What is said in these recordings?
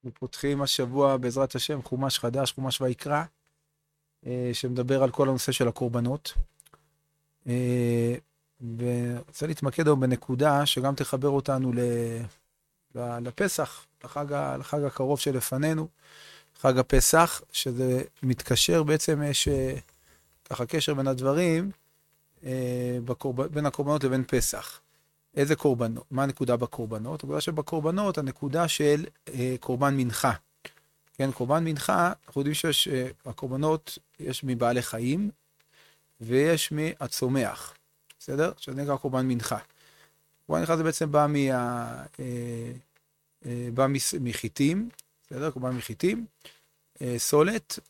אנחנו פותחים השבוע בעזרת השם חומש חדש, חומש ויקרא, שמדבר על כל הנושא של הקורבנות. ורוצה להתמקד היום בנקודה שגם תחבר אותנו לפסח, לחג הקרוב שלפנינו, חג הפסח, שזה מתקשר, בעצם יש ככה קשר בין הדברים, בין הקורבנות לבין פסח. איזה קורבנות? מה הנקודה בקורבנות? הנקודה שבקורבנות, הנקודה של קורבן מנחה. כן, קורבן מנחה, אנחנו יודעים שיש הקורבנות, יש מבעלי חיים, ויש מהצומח. בסדר? שזה נקרא קורבן מנחה. קורבן מנחה זה בעצם בא מחיטים, בסדר? קורבן מחיטים, סולת,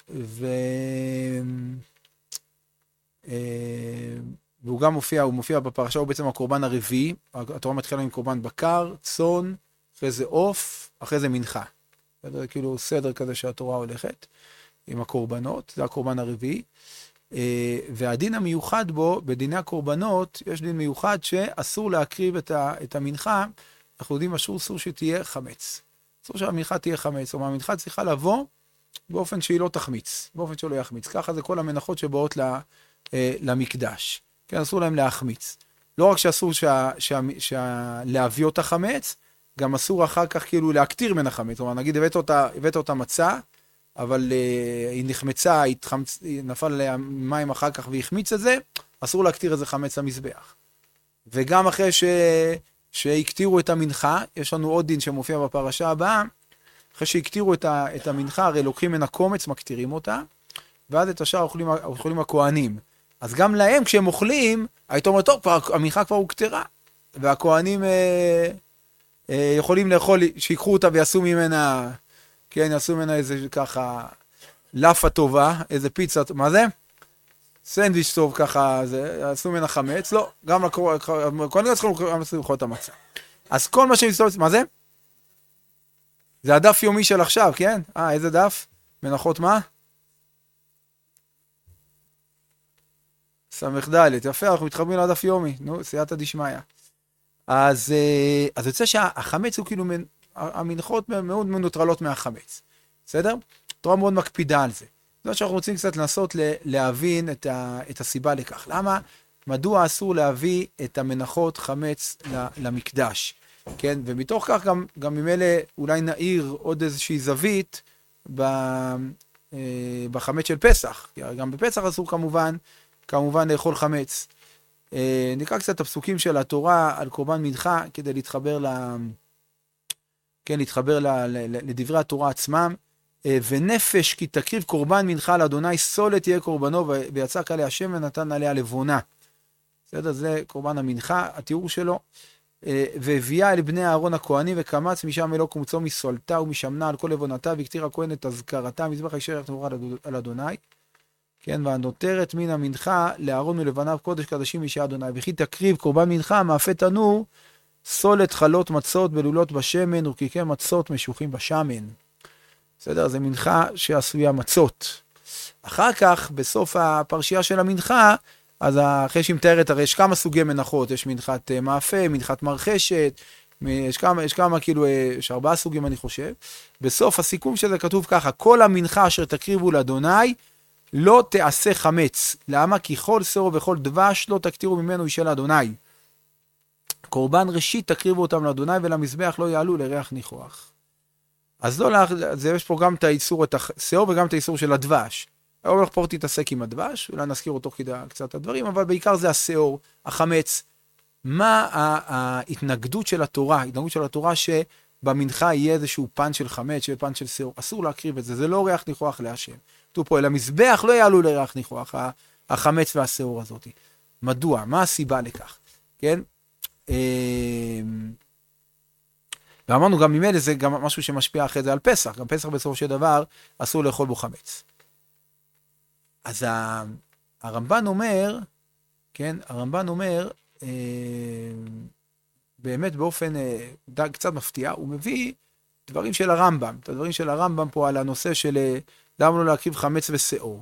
והוא גם מופיע בפרשה, הוא בעצם הקורבן הרביעי. התורה מתחילה עם קורבן בקר, צאן, אחרי זה עוף, אחרי זה מנחה. זה כאילו סדר כזה שהתורה הולכת עם הקורבנות, זה הקורבן הרביעי. והדין המיוחד בו, בדיני הקורבנות, יש דין מיוחד שאסור להקריב את המנחה. אנחנו יודעים, אסור שתהיה חמץ. אסור שהמנחה תהיה חמץ, או המנחה צריכה לבוא באופן שהיא לא תחמיץ, באופן שלא יחמיץ. ככה זה כל המנחות שבאות למקדש. כן, אסור להם להחמיץ. לא רק שאסור להביא אותה חמץ, גם אסור אחר כך כאילו להקטיר מן החמץ. זאת אומרת, נגיד, הבאת אותה מצה, אבל היא נחמצה, נפל עליה מים אחר כך והחמיץ את זה, אסור להקטיר את זה חמץ למזבח. וגם אחרי שהקטירו את המנחה, יש לנו עוד דין שמופיע בפרשה הבאה, אחרי שהקטירו את המנחה, הרי לוקחים מן הקומץ, מקטירים אותה, ואז את השאר אוכלים הכהנים. אז גם להם, כשהם אוכלים, היית אומר, טוב, המנחה כבר הוקטרה, והכהנים יכולים לאכול, שיקחו אותה ויעשו ממנה, כן, יעשו ממנה איזה ככה, לפה טובה, איזה פיצה, מה זה? סנדוויץ' טוב ככה, יעשו ממנה חמץ, לא, גם הכהנים צריכים לאכול את המצה. אז כל מה שמסתובב, מה זה? זה הדף יומי של עכשיו, כן? איזה דף? מנחות מה? סמך ד', יפה, אנחנו מתחברים לדף יומי, נו, סייעתא דשמיא. אז יוצא שהחמץ הוא כאילו, המנחות מאוד מנוטרלות מהחמץ, בסדר? התורה מאוד מקפידה על זה. זאת שאנחנו רוצים קצת לנסות להבין את הסיבה לכך. למה? מדוע אסור להביא את המנחות חמץ למקדש? כן, ומתוך כך גם ממילא אולי נעיר עוד איזושהי זווית בחמץ של פסח. גם בפסח אסור כמובן לאכול חמץ. נקרא קצת את הפסוקים של התורה על קורבן מנחה, כדי להתחבר לדברי התורה עצמם. ונפש כי תקריב קורבן מנחה לאדוני, סולת תהיה קורבנו, ויצק עליה השם ונתן עליה לבונה. בסדר? זה קורבן המנחה, התיאור שלו. והביאה אל בני אהרון הכהנים, וקמץ משם אלוק קומצו מסולתה ומשמנה על כל לבונתה, והקטיר הכהן את אזכרתה, מזבח הישר תמורה על אדוני. כן, והנותרת מן המנחה לאהרון מלבניו קודש קדשים אישה אדוני, וכי תקריב קורבן מנחה מאפה תנור, סולת חלות מצות בלולות בשמן, ורקיקי מצות משוחים בשמן. בסדר? זה מנחה שעשויה מצות. אחר כך, בסוף הפרשייה של המנחה, אז אחרי שהיא מתארת, הרי יש כמה סוגי מנחות, יש מנחת מאפה, מנחת מרחשת, יש כמה כאילו, יש 4 סוגים אני חושב. בסוף הסיכום של זה כתוב ככה, כל המנחה אשר תקריבו לאדוני, לא תעשה חמץ. למה? כי כל שעור וכל דבש לא תקטירו ממנו אישה לאדוני. קורבן ראשית תקריבו אותם לאדוני, ולמזבח לא יעלו לריח ניחוח. אז לא, יש פה גם את האיסור, את השעור וגם את האיסור של הדבש. היום אנחנו פה תתעסק עם הדבש, אולי נזכיר אותו קצת הדברים, אבל בעיקר זה השעור, החמץ. מה ההתנגדות של התורה? ההתנגדות של התורה שבמנחה יהיה איזשהו פן של חמץ, שיהיה פן של שעור. אסור להקריב את זה, זה לא ריח ניחוח להשם. כתוב פה, אל המזבח לא יעלו לריח ניחוח, החמץ והשעור הזאת. מדוע? מה הסיבה לכך? כן? ואמרנו גם ממילא זה גם משהו שמשפיע אחרי זה על פסח. גם פסח בסופו של דבר אסור לאכול בו חמץ. אז הרמב"ן אומר, כן, הרמב"ן אומר, באמת באופן קצת מפתיע, הוא מביא דברים של הרמב"ם, את הדברים של הרמב"ם פה על הנושא של למה לא להקריב חמץ ושעור.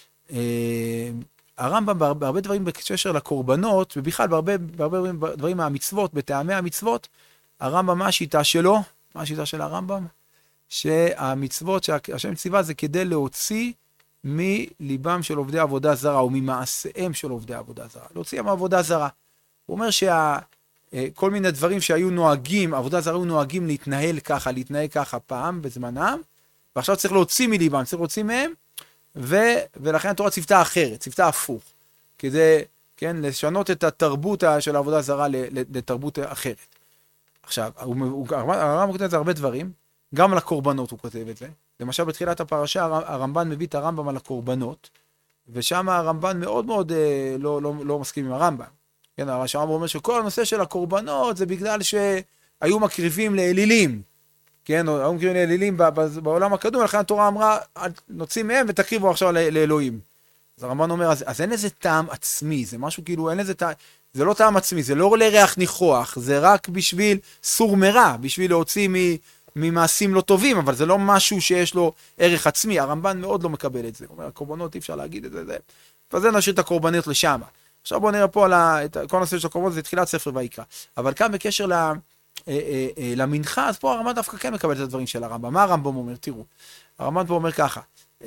הרמב"ם בהרבה דברים בקשר לקורבנות, ובכלל בהרבה דברים מהמצוות, בטעמי המצוות, הרמב"ם, מה השיטה שלו? מה השיטה של הרמב"ם? שהמצוות שהשם ציווה זה כדי להוציא מליבם של עובדי עבודה זרה, או ממעשיהם של עובדי עבודה זרה, להוציא מעבודה זרה. הוא אומר כל מיני דברים שהיו נוהגים, עבודה זרה היו נוהגים להתנהג ככה פעם בזמנם, ועכשיו צריך להוציא מליבם, צריך להוציא מהם, ולכן התורה ציוותה אחרת, ציוותה הפוך, כדי, כן, לשנות את התרבות של העבודה זרה לתרבות אחרת. עכשיו, הרמב"ם כותב את זה הרבה דברים, גם על הקורבנות הוא כותב את זה. למשל, בתחילת הפרשה, הרמב"ן מביא את הרמב"ם על הקורבנות, ושם הרמב"ן מאוד מאוד לא מסכים עם הרמב"ם. כן, הרמב"ם אומר שכל הנושא של הקורבנות זה בגלל שהיו מקריבים לאלילים. כן, היו מקריבים לאלילים בעולם הקדום, לכן התורה אמרה, נוציא מהם ותקריבו עכשיו לאלוהים. אז הרמב"ן אומר, אז אין איזה טעם עצמי, זה משהו כאילו, אין איזה טעם, זה לא טעם עצמי, זה לא לריח ניחוח, זה רק בשביל סור מרע, בשביל להוציא ממעשים לא טובים, אבל זה לא משהו שיש לו ערך עצמי. הרמב"ן מאוד לא מקבל את זה. הוא אומר, הקורבנות אי אפשר להגיד את זה. וזה נשאיר את הקורבנות לשם. עכשיו בואו נראה פה על כל הנושא של הקורבנות, זה תחילת ספר ויקרא. אבל כאן בקשר למנחה, אז פה הרמב"ן דווקא כן מקבל את הדברים של הרמב"ם. מה הרמב"ם אומר? תראו. הרמב"ן פה אומר ככה,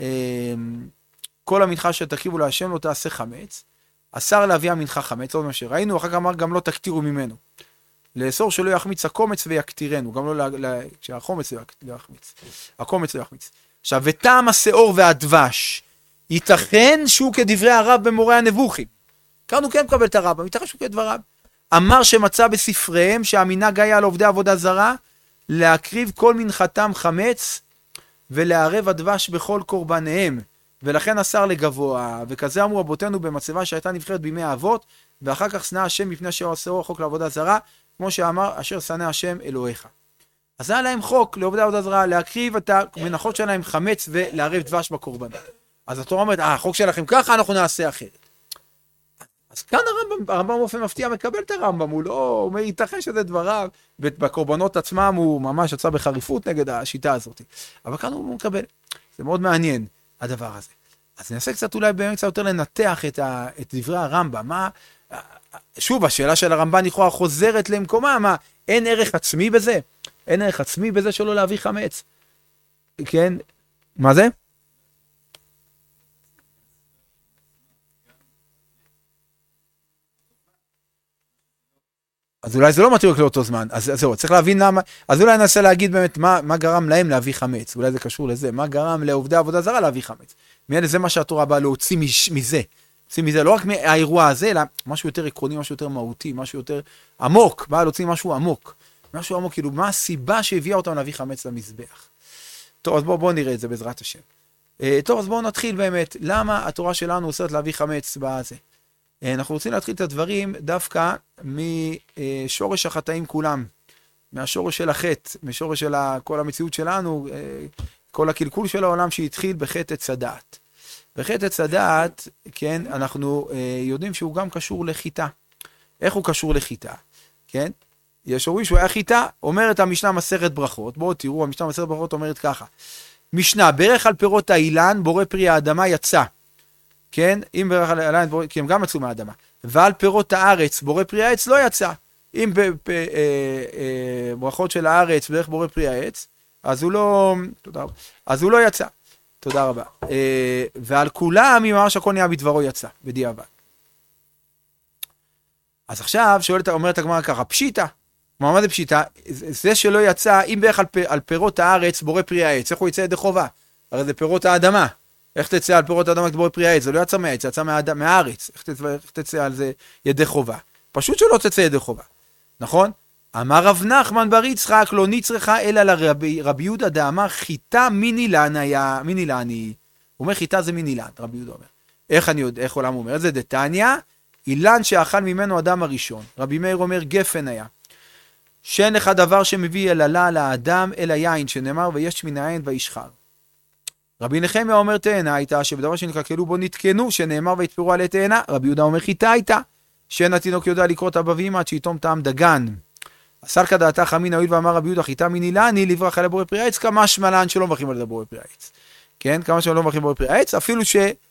כל המנחה שתקריבו להשם לא תעשה חמץ, אסר להביא המנחה חמץ, עוד מה שראינו, אחר כך אמר גם לא תקטירו ממנו. לאסור שלא יחמיץ הקומץ ויקטירנו, גם לא כשהחומץ לא יחמיץ, הקומץ לא יחמיץ. עכשיו, וטעם השאור והדבש, ייתכן שהוא כדברי הרב במורה הנבוכים. כאן הוא כן מקבל את הרב, ייתכן שהוא כדבריו. אמר שמצא בספריהם שהמנהג היה על עובדי עבודה זרה, להקריב כל מנחתם חמץ, ולערב הדבש בכל קורבניהם, ולכן אסר לגבוה, וכזה אמרו רבותינו במצבה שהייתה נבחרת בימי האבות, ואחר כך שנא השם מפני אשר עשהו החוק לעבודה זרה, כמו שאמר, אשר שנא השם אלוהיך. אז היה להם חוק לעובדי עבודה זרה, להקריב את המנחות שלהם חמץ ולערב דבש בקורבנות. אז התורה אומרת, החוק שלכם ככה, אנחנו נעשה אחרת. אז כאן הרמב"ם באופן מפתיע מקבל את הרמב"ם, הוא לא אומר, ייתכן שזה דבריו, בקורבנות עצמם הוא ממש יצא בחריפות נגד השיטה הזאת. אבל כאן הוא מקבל. זה מאוד מעניין, הדבר הזה. אז ננסה קצת אולי באמת קצת יותר לנתח את דברי הרמב"ם. שוב, השאלה של הרמב"ן לכאורה חוזרת למקומה, מה, אין ערך עצמי בזה? אין ערך עצמי בזה שלא להביא חמץ? כן? מה זה? אז אולי זה לא מתאים לאותו זמן, אז זהו, צריך להבין למה, אז אולי ננסה להגיד באמת מה גרם להם להביא חמץ, אולי זה קשור לזה, מה גרם לעובדי עבודה זרה להביא חמץ. זה מה שהתורה באה להוציא מזה, לא רק מהאירוע הזה, אלא משהו יותר עקרוני, משהו יותר מהותי, משהו יותר עמוק, באה להוציא משהו עמוק, כאילו מה הסיבה שהביאה אותם להביא חמץ למזבח. טוב, אז בואו נראה את זה בעזרת השם. טוב, אז בואו נתחיל באמת, למה התורה שלנו אוסרת להביא חמץ בזה? אנחנו רוצים להתחיל את הדברים דווקא משורש החטאים כולם, מהשורש של החטא, משורש של כל המציאות שלנו, כל הקלקול של העולם שהתחיל בחטא עץ הדעת. בחטא עץ הדעת, כן, אנחנו יודעים שהוא גם קשור לחיטה. איך הוא קשור לחיטה? כן? יש אומרים שהוא היה חיטה, אומרת המשנה מסכת ברכות, בואו תראו, המשנה מסכת ברכות אומרת ככה, משנה, ברך על פירות האילן, בורא פרי האדמה יצא. כן, אם ברך על האילן, כי הם גם מצאו מהאדמה. ועל פירות הארץ, בורא פרי העץ לא יצא. אם ברכות של הארץ, ברך בורא פרי העץ, אז הוא לא, תודה רבה, אז הוא לא יצא. תודה רבה. ועל כולם, אם ממש הכל נהיה בדברו יצא, בדיעבד. אז עכשיו, אומרת הגמרא ככה, פשיטה. מה זה פשיטה? זה שלא יצא, אם ברך על פירות הארץ, בורא פרי העץ, איך הוא יצא ידי חובה? הרי זה פירות האדמה. איך תצא על פירות האדמה כבורא פרי העץ? זה לא יצא מהעץ, זה יצא מהארץ. איך תצא על זה ידי חובה? פשוט שלא תצא ידי חובה. נכון? אמר רב נחמן בר יצחק, לא נצרכה אלא לרבי יהודה דאמר, חיטה מנילן היה, מנילני. הוא אומר, חיטה זה מנילן, רבי יהודה אומר. איך אני יודע, איך עולם אומר? זה דתניא, אילן שאכל ממנו אדם הראשון. רבי מאיר אומר, גפן היה. שאין לך דבר שמביא יללה לאדם, אלא יין, שנאמר, ויש מן העין וישחר. רבי נחמיה אומר תאנה הייתה, שבדבר שנקלקלו בו נתקנו, שנאמר ויתפרו עלי תאנה. רבי יהודה אומר חיטה הייתה, שאין התינוק יודע לקרוא את הבבים עד שיתום טעם דגן. אסר כדעתה חמין הואיל ואמר רבי יהודה חיטה מנילני לברח על בורא פרי העץ, כמה שמלן שלא מברכים על בורא פרי העץ. כן, כמה שלא מברכים בורא פרי העץ, אפילו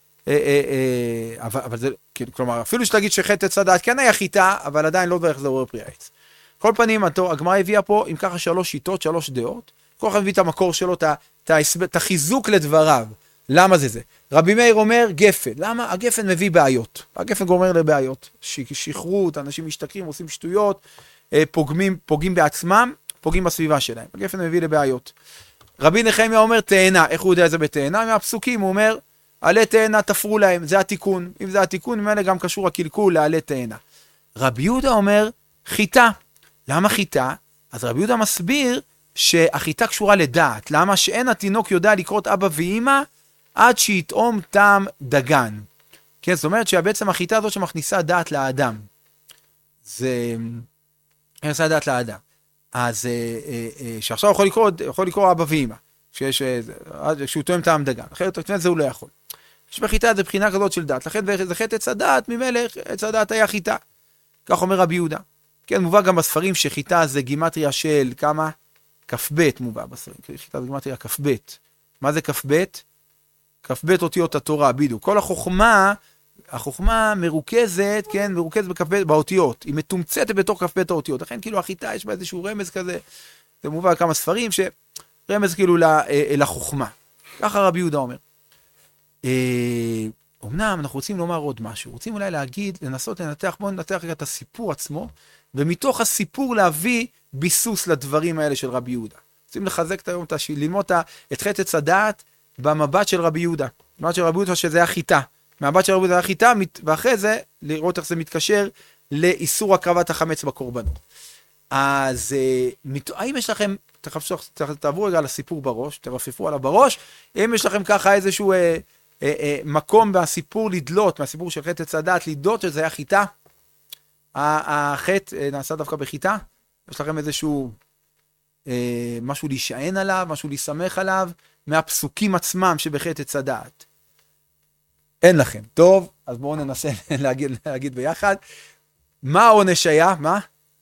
אבל זה, כלומר, אפילו שתגיד שחטא עץ הדעת כן היה חיטה, אבל עדיין לא דרך זה בורא פרי העץ. כל פנים, הגמרא הביאה פה, אם ככה 3 שיטות, 3 דעות. כל אחד מביא את המקור שלו, את החיזוק לדבריו. למה זה? רבי מאיר אומר גפן. למה? הגפן מביא בעיות. הגפן גומר לבעיות. שכרות, אנשים משתכרים, עושים שטויות, פוגעים בעצמם, פוגעים בסביבה שלהם. הגפן מביא לבעיות. רבי נחמיה אומר תאנה. איך הוא יודע את זה בתאנה? מהפסוקים הוא אומר, עלי תאנה תפרו להם, זה התיקון. אם זה התיקון, ממילא גם קשור הקלקול לעלי תאנה. רבי יהודה אומר חיטה. למה חיטה? אז רבי יהודה מסביר שהחיטה קשורה לדעת. למה? שאין התינוק יודע לקרות אבא ואמא עד שיתאום טעם דגן. כן, זאת אומרת שבעצם החיטה הזאת שמכניסה דעת לאדם. זה מכניסה דעת לאדם. אז שעכשיו יכול לקרוא אבא ואמא. כשהוא תואם טעם דגן. אחרת זה הוא לא יכול. יש בחיטה זה בחינה כזאת של דת. לכן זה חטא עץ הדעת, ממלך עץ הדעת היה חיטה. כך אומר רבי יהודה. כן, מובא גם בספרים שחיטה זה גימטריה של כמה? כ"ב מובא בספרים. חיטה זה גימטריה כ"ב. מה זה כ"ב? כ"ב אותיות התורה, בדיוק. כל החוכמה מרוכזת, כן, מרוכזת באותיות. היא מתומצתת בתור כ"ב האותיות. לכן כאילו החיטה יש בה איזשהו רמז כזה. זה מובא כמה ספרים שרמז כאילו לחוכמה. ככה רבי יהודה אומר. אמנם אנחנו רוצים לומר עוד משהו. רוצים אולי לנסות לנתח, בואו ננתח את הסיפור עצמו, ומתוך הסיפור להביא ביסוס לדברים האלה של רבי יהודה. רוצים לחזק היום, ללמוד את חטא עץ הדעת במבט של רבי יהודה. במבט של רבי יהודה שזה היה חיטה. מהבט של רבי יהודה היה חיטה, ואחרי זה לראות איך זה מתקשר לאיסור הקרבת החמץ בקורבנות. אז האם יש לכם, תעברו רגע על הסיפור בראש, תרפפו עליו בראש, אם יש לכם ככה איזשהו מקום מהסיפור לדלות, מהסיפור של חטא עץ הדעת לדלות, שזה היה חיטה, החטא נעשה דווקא בחיטה, יש לכם איזשהו משהו להישען עליו, משהו להסמך עליו, מהפסוקים עצמם שבחטא עץ הדעת. אין לכם. טוב, אז בואו ננסה להגיד ביחד. מה העונש היה? מה?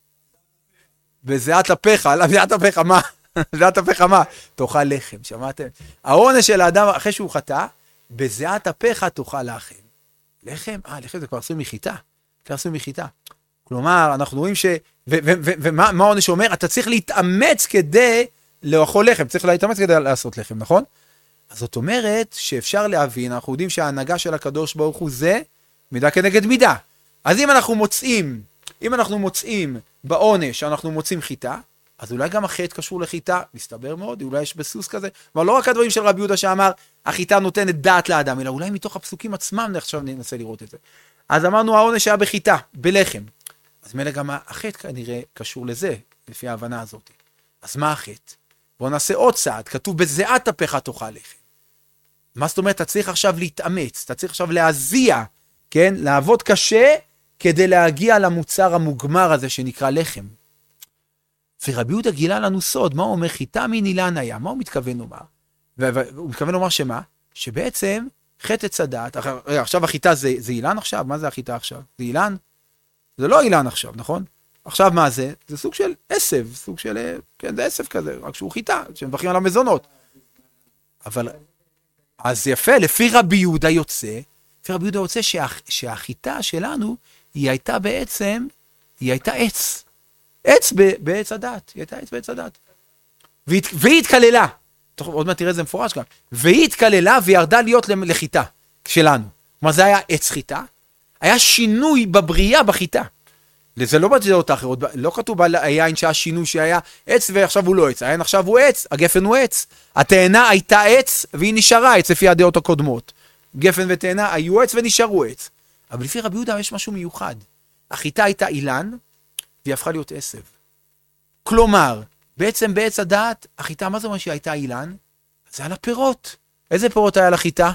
בזיעת אפיך, בזיעת אפיך, מה? בזיעת אפיך, מה? תאכל לחם, שמעתם? העונש של האדם אחרי שהוא חטא, בזיעת אפיך תאכל לחם. לחם? לחם זה כבר עשוי מחיטה. כבר עשוי מחיטה. כלומר, אנחנו רואים ומה העונש אומר? אתה צריך להתאמץ כדי לאכול לחם, צריך להתאמץ כדי לעשות לחם, נכון? אז זאת אומרת שאפשר להבין, אנחנו יודעים שההנהגה של הקדוש ברוך הוא זה מידה כנגד מידה. אז אם אנחנו מוצאים בעונש שאנחנו מוצאים חיטה, אז אולי גם החטא קשור לחיטה, מסתבר מאוד, אולי יש בסוס כזה, אבל לא רק הדברים של רבי יהודה שאמר, החיטה נותנת דעת לאדם, אלא אולי מתוך הפסוקים עצמם עכשיו ננסה לראות את זה. אז אמרנו העונש היה בחיטה, בלחם. אז מילא גם החטא כנראה קשור לזה, לפי ההבנה הזאת. אז מה החטא? בואו נעשה עוד צעד, כתוב בזיעת אפיך תאכל לחם. מה זאת אומרת? אתה צריך עכשיו להתאמץ, אתה צריך עכשיו להזיע, כן? לעבוד קשה כדי להגיע למוצר המוגמר הזה שנקרא לחם. ורבי יהודה גילה לנו סוד, מה הוא אומר? חיטה מן אילן היה, מה הוא מתכוון לומר? הוא מתכוון לומר שמה? שבעצם חטא עץ הדעת, עכשיו החיטה זה אילן עכשיו? מה זה החיטה עכשיו? זה אילן? זה לא אילן עכשיו, נכון? עכשיו מה זה? זה סוג של עשב, סוג של, כן, זה עשב כזה, רק שהוא חיטה, שמבחים על המזונות. אבל, אז יפה, לפי רבי יהודה יוצא שהחיטה שלנו, היא הייתה בעצם, היא הייתה עץ. עץ בעץ הדת, היא הייתה עץ בעץ הדת. והיא התקללה, עוד מעט תראה זה מפורש גם, והיא התקללה וירדה להיות לחיטה שלנו. כלומר זה היה עץ חיטה, היה שינוי בבריאה בחיטה. זה לא בדעות האחרות, לא כתוב היין שהיה שינוי שהיה עץ ועכשיו הוא לא עץ, היין עכשיו הוא עץ, הגפן הוא עץ, התאנה הייתה עץ והיא נשארה עץ לפי הדעות הקודמות. גפן ותאנה היו עץ ונשארו עץ. אבל לפי רבי יהודה יש משהו מיוחד. החיטה הייתה אילן והיא הפכה להיות עשב. כלומר, בעצם בעץ הדעת, החיטה, מה זה אומר שהיא הייתה אילן? זה על הפירות. איזה פירות היה לחיטה?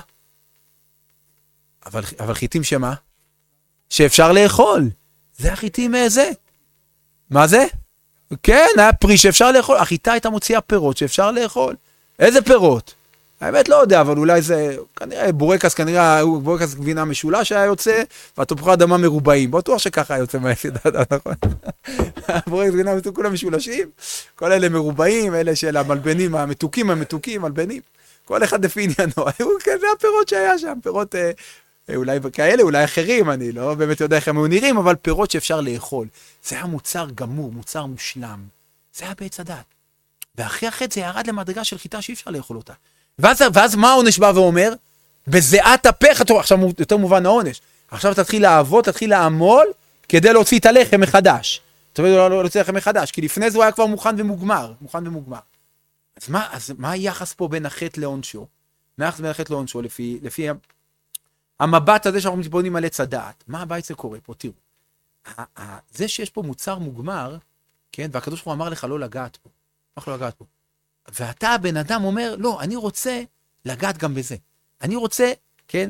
אבל חיטים שמה? שאפשר לאכול. זה החיטים זה. מה זה? כן, היה פרי שאפשר לאכול. החיטה הייתה מוציאה פירות שאפשר לאכול. איזה פירות? האמת לא יודע, אבל אולי זה, כנראה בורקס, בורקס גבינה משולש היה יוצא, והתפוחי אדמה מרובעים. בטוח שככה היה יוצא מהיחידה, נכון? בורקס גבינה כולם משולשים, כל אלה מרובעים, אלה של המלבנים, המתוקים, מלבנים. כל אחד לפי עניינו. היו כזה הפירות שהיה שם, פירות אולי כאלה, אולי אחרים, אני לא באמת יודע איך הם נראים, אבל פירות שאפשר לאכול. זה היה מוצר גמור, מוצר מושלם. זה היה בעץ הדת. ואחרי החטא זה ירד למדרגה של חיטה שאי אפשר לאכול אותה. ואז מה העונש בא ואומר? בזיעת אפיך, עכשיו יותר מובן העונש. עכשיו תתחיל לעבוד, תתחיל לעמול, כדי להוציא את הלחם מחדש. לא להוציא לחם מחדש, כי לפני זה הוא היה כבר מוכן ומוגמר. אז מה היחס פה בין החטא לעונשו? מה היחס בין החטא לעונשו לפי המבט הזה שאנחנו מתבוננים על עץ הדעת? מה בעצם קורה פה? תראו. זה שיש פה מוצר מוגמר, כן, והקדוש ברוך הוא אמר לך לא לגעת פה. לא לגעת פה. ואתה הבן אדם אומר, לא, אני רוצה לגעת גם בזה. אני רוצה, כן,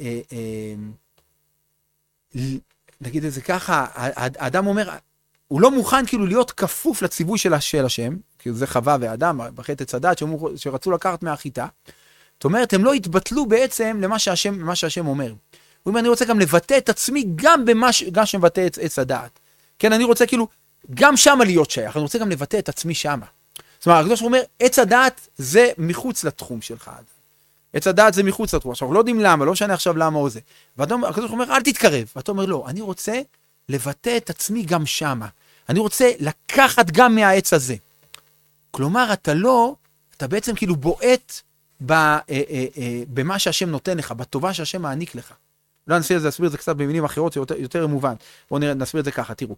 נגיד את זה ככה, האדם אומר, הוא לא מוכן כאילו להיות כפוף לציווי של השם, כי זה חווה ואדם, בחטא עץ הדעת, שרצו לקחת מהחיטה. זאת אומרת, הם לא התבטלו בעצם למה שהשם אומר. הוא אומר, אני רוצה גם לבטא את עצמי גם שמבטא עץ הדעת. כן, אני רוצה כאילו, גם שמה להיות שייך, אני רוצה גם לבטא את עצמי שמה. זאת אומרת, הקדוש אומר, עץ הדעת זה מחוץ לתחום שלך. עץ הדעת זה מחוץ לתחום. עכשיו, לא יודעים למה, לא משנה עכשיו למה או זה. והקדוש אומר, אל תתקרב. ואתה אומר, לא, אני רוצה לבטא את עצמי גם שמה. אני רוצה לקחת גם מהעץ הזה. כלומר, אתה בעצם כאילו בועט במה שהשם נותן לך, בטובה שהשם מעניק לך. לא נסביר את זה קצת במילים אחרות, יותר מובן. בואו נסביר את זה ככה, תראו.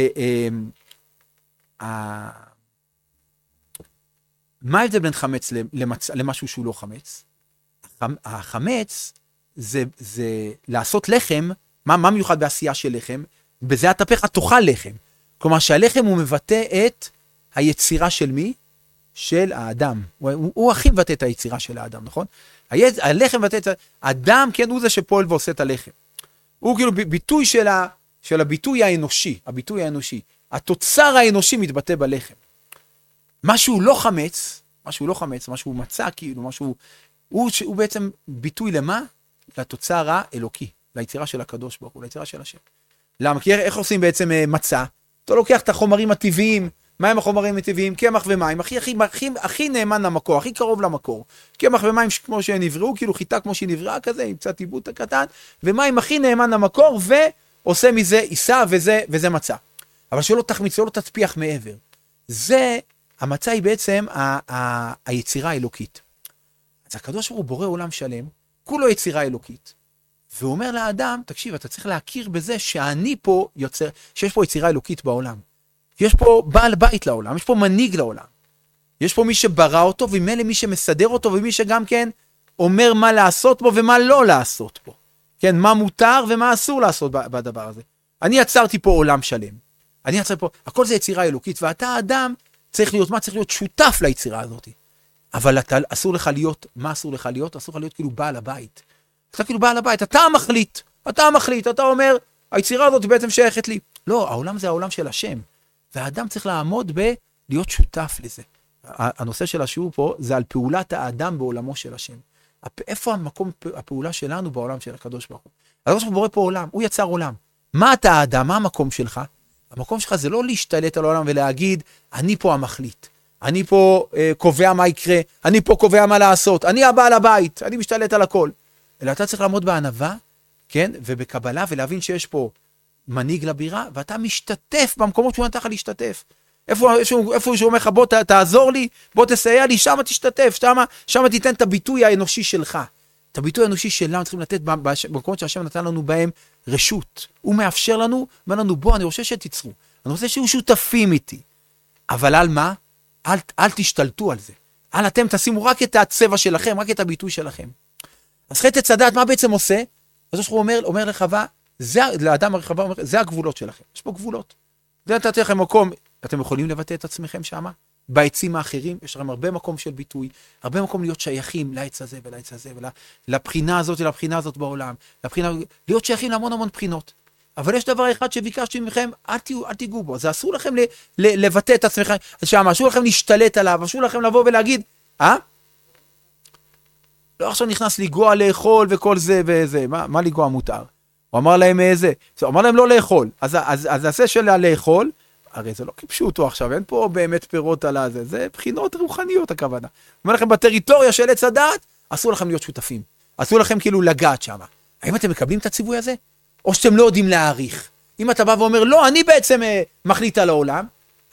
מה ההבדל בין חמץ למשהו שהוא לא חמץ? החמץ זה לעשות לחם, מה מיוחד בעשייה של לחם? בזיעת אפיך תאכל לחם. כלומר שהלחם הוא מבטא את היצירה של מי? של האדם. הוא הכי מבטא את היצירה של האדם, נכון? הלחם מבטא את האדם, כן, הוא זה שפועל ועושה את הלחם. הוא כאילו ביטוי של הביטוי האנושי, הביטוי האנושי. התוצר האנושי מתבטא בלחם. משהו לא חמץ, משהו מצא, כאילו, משהו, הוא בעצם ביטוי למה? לתוצר האלוקי, ליצירה של הקדוש ברוך הוא, ליצירה של השם. למה? כי איך עושים בעצם מצא? אתה לוקח את החומרים הטבעיים, מה הם החומרים הטבעיים? קמח ומים, הכי נאמן למקור, הכי קרוב למקור. קמח ומים כמו שהם נבראו, כאילו חיטה כמו שהיא נבראה כזה, עם קצת עיבוד הקטן, ומים הכי נאמן למקור, ועושה מזה עיסה וזה מצא. אבל שלא תחמיץ, לא תצפיח מעבר. המצא היא בעצם היצירה האלוקית. אז הקדוש ברוך הוא בורא עולם שלם, כולו יצירה אלוקית. והוא אומר לאדם, תקשיב, אתה צריך להכיר בזה שאני פה יוצר, שיש פה יצירה אלוקית בעולם. יש פה בעל בית לעולם, יש פה מנהיג לעולם. יש פה מי שברא אותו, וממילא מי שמסדר אותו, ומי שגם כן אומר מה לעשות בו ומה לא לעשות בו. כן, מה מותר ומה אסור לעשות בדבר הזה. אני יצרתי פה עולם שלם. הכל זה יצירה אלוקית, ואתה האדם צריך להיות, צריך להיות שותף ליצירה הזאת. אבל אסור לך להיות, מה אסור לך להיות? אסור לך להיות כאילו בעל הבית. אתה כאילו בעל הבית, אתה מחליט, אתה אומר, היצירה הזאת בעצם שייכת לי. לא, העולם זה העולם של השם. והאדם צריך לעמוד להיות שותף לזה. הנושא של השיעור פה זה על פעולת האדם בעולמו של השם. איפה הפעולה שלנו בעולם של הקדוש ברוך הוא? הקדוש ברוך הוא בורא פה עולם, הוא יצר עולם. מה אתה האדם? מה המקום שלך? המקום שלך זה לא להשתלט על העולם ולהגיד, אני פה המחליט. אני פה קובע מה יקרה, אני פה קובע מה לעשות, אני הבעל הבית, אני משתלט על הכל. אלא אתה צריך לעמוד בענווה, כן? ובקבלה, ולהבין שיש פה מנהיג לבירה, ואתה משתתף במקומות שהוא נתן לך להשתתף. איפה שהוא אומר לך, בוא תעזור לי, בוא תסייע לי, שם תשתתף, שם תיתן את הביטוי האנושי שלך. את הביטוי האנושי שלנו צריכים לתת במקומות שהשם נתן לנו בהם רשות. הוא מאפשר לנו, אומר לנו, בוא, אני רוצה שתיצרו. אני רוצה שיהיו שותפים איתי. אבל על מה? אל תשתלטו על זה. אתם תשימו רק את הצבע שלכם, רק את הביטוי שלכם. אז חטא עץ הדעת, מה בעצם עושה? אז הוא אומר לחווה, לאדם הרחבה אומר, זה הגבולות שלכם. יש פה גבולות. נתתי לכם מקום, אתם יכולים לבטא את עצמכם שמה? בעצים האחרים, יש לכם הרבה מקום של ביטוי, הרבה מקום להיות שייכים לעץ הזה ולעץ הזה, לבחינה הזאת ולבחינה הזאת בעולם, להיות שייכים להמון המון בחינות. אבל יש דבר אחד שביקשתי מכם, אל תיגעו בו, זה אסור לכם לבטא את עצמכם שמה, אסור לכם להשתלט עליו, אסור לכם לבוא ולהגיד, לא עכשיו נכנס לגוע לאכול וכל זה וזה, מה לגוע מותר? הוא אמר להם הוא אמר להם לא לאכול, אז זה של לאכול, הרי זה לא כיבשו אותו עכשיו, אין פה באמת פירות על הזה, זה בחינות רוחניות הכוונה. הוא אומר לכם, בטריטוריה של עץ הדעת, אסור לכם להיות שותפים, אסור לכם כאילו לגעת שם. האם אתם מקבלים את הציווי הזה? או שאתם לא יודעים להעריך? אם אתה בא ואומר, לא, אני בעצם מחליט על העולם,